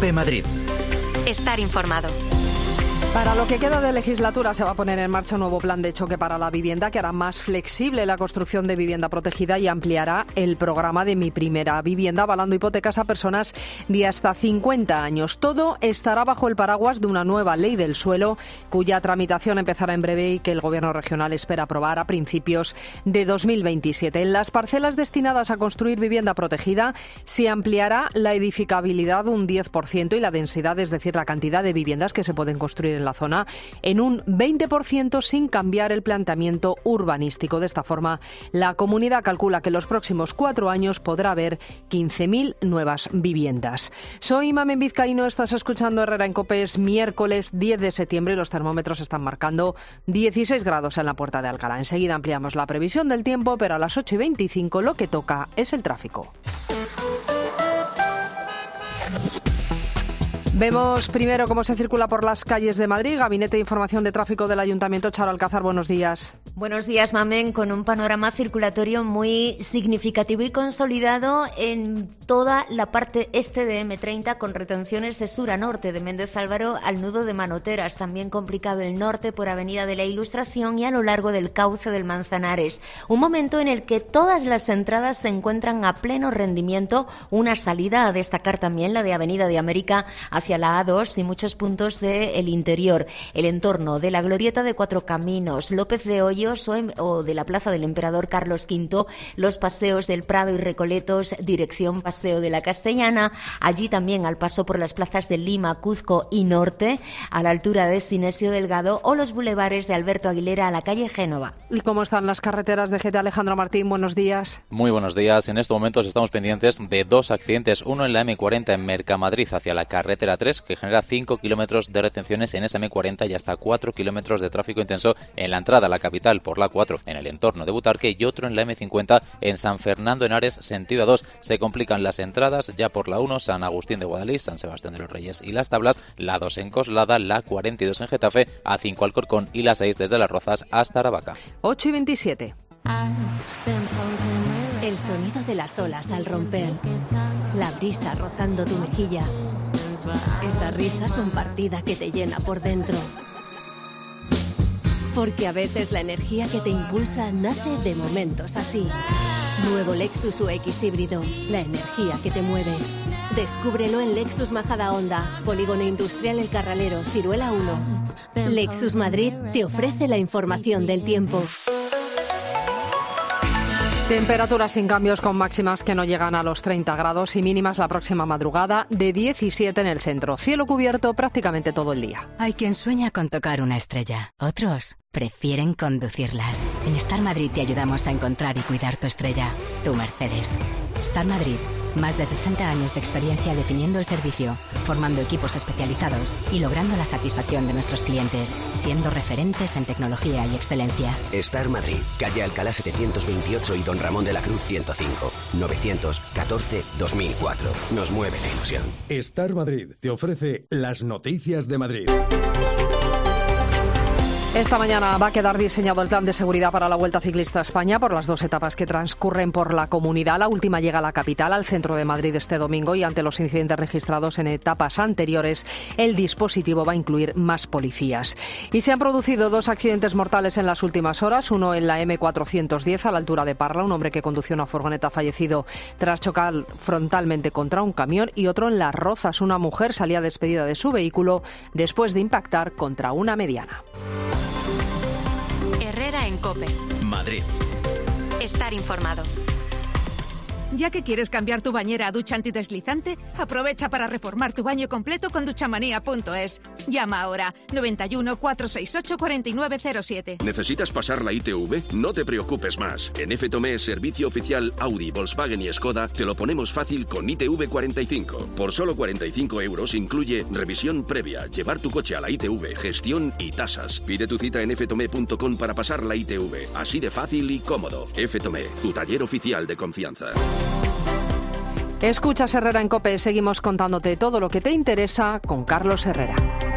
COPE Madrid. Estar informado. Para lo que queda de legislatura se va a poner en marcha un nuevo plan de choque para la vivienda que hará más flexible la construcción de vivienda protegida y ampliará el programa de Mi Primera Vivienda, avalando hipotecas a personas de hasta 50 años. Todo estará bajo el paraguas de una nueva ley del suelo cuya tramitación empezará en breve y que el Gobierno regional espera aprobar a principios de 2027. En las parcelas destinadas a construir vivienda protegida se ampliará la edificabilidad un 10% y la densidad, es decir, la cantidad de viviendas que se pueden construir en la zona, en un 20% sin cambiar el planteamiento urbanístico. De esta forma, la comunidad calcula que en los próximos 4 años podrá haber 15.000 nuevas viviendas. Soy Mamen Vizcaíno, estás escuchando Herrera en COPE. Es miércoles 10 de septiembre y los termómetros están marcando 16 grados en la Puerta de Alcalá. Enseguida ampliamos la previsión del tiempo, pero a las 8:25 lo que toca es el tráfico. Vemos primero cómo se circula por las calles de Madrid. Gabinete de Información de Tráfico del Ayuntamiento. Charo Alcázar, buenos días. Buenos días, Mamen, con un panorama circulatorio muy significativo y consolidado en toda la parte este de M30, con retenciones de sur a norte, de Méndez Álvaro al nudo de Manoteras. También complicado el norte por Avenida de la Ilustración y a lo largo del cauce del Manzanares. Un momento en el que todas las entradas se encuentran a pleno rendimiento. Una salida a destacar también, la de Avenida de América hacia la A2 y muchos puntos del interior. El entorno de la Glorieta de Cuatro Caminos, López de Hoyos o de la Plaza del Emperador Carlos V, los paseos del Prado y Recoletos, dirección Paseo de la Castellana, allí también al paso por las plazas de Lima, Cuzco y Norte, a la altura de Sinesio Delgado, o los bulevares de Alberto Aguilera a la calle Génova. ¿Y cómo están las carreteras de GT? Alejandro Martín, buenos días. Muy buenos días. En estos momentos estamos pendientes de 2 accidentes, uno en la M40 en Mercamadrid hacia la carretera 3, que genera 5 kilómetros de retenciones en esa M40 y hasta 4 kilómetros de tráfico intenso en la entrada a la capital por la 4 en el entorno de Butarque, y otro en la M50 en San Fernando Henares sentido A2. Se complican las entradas ya por la 1, San Agustín de Guadalix, San Sebastián de los Reyes y Las Tablas, la 2 en Coslada, la 42 en Getafe, A5 Alcorcón y la 6 desde Las Rozas hasta Aravaca. 8:27. El sonido de las olas al romper, la brisa rozando tu mejilla, esa risa compartida que te llena por dentro. Porque a veces la energía que te impulsa nace de momentos así. Nuevo Lexus UX híbrido, la energía que te mueve. Descúbrelo en Lexus Majadahonda, Polígono Industrial El Carralero, Ciruela 1. Lexus Madrid te ofrece la información del tiempo. Temperaturas sin cambios, con máximas que no llegan a los 30 grados y mínimas la próxima madrugada de 17 en el centro. Cielo cubierto prácticamente todo el día. Hay quien sueña con tocar una estrella. Otros prefieren conducirlas. En Star Madrid te ayudamos a encontrar y cuidar tu estrella. Tu Mercedes. Star Madrid. Más de 60 años de experiencia definiendo el servicio, formando equipos especializados y logrando la satisfacción de nuestros clientes, siendo referentes en tecnología y excelencia. Star Madrid, calle Alcalá 728 y Don Ramón de la Cruz 105, 914-2004. Nos mueve la ilusión. Star Madrid te ofrece las noticias de Madrid. Esta mañana va a quedar diseñado el plan de seguridad para la Vuelta Ciclista a España por las 2 etapas que transcurren por la comunidad. La última llega a la capital, al centro de Madrid, este domingo, y ante los incidentes registrados en etapas anteriores, el dispositivo va a incluir más policías. Y se han producido 2 accidentes mortales en las últimas horas, uno en la M410 a la altura de Parla, un hombre que conducía una furgoneta fallecido tras chocar frontalmente contra un camión, y otro en Las Rozas, una mujer salía despedida de su vehículo después de impactar contra una mediana. Herrera en COPE. Madrid. Estar informado. Ya que quieres cambiar tu bañera a ducha antideslizante, aprovecha para reformar tu baño completo con duchamanía.es. Llama ahora 91 468 4907. ¿Necesitas pasar la ITV? No te preocupes más. En FTOME, servicio oficial Audi, Volkswagen y Skoda, te lo ponemos fácil con ITV 45. Por solo 45 euros incluye revisión previa, llevar tu coche a la ITV, gestión y tasas. Pide tu cita en ftome.com para pasar la ITV. Así de fácil y cómodo. FTOME, tu taller oficial de confianza. Escuchas Herrera en COPE. Seguimos contándote todo lo que te interesa con Carlos Herrera.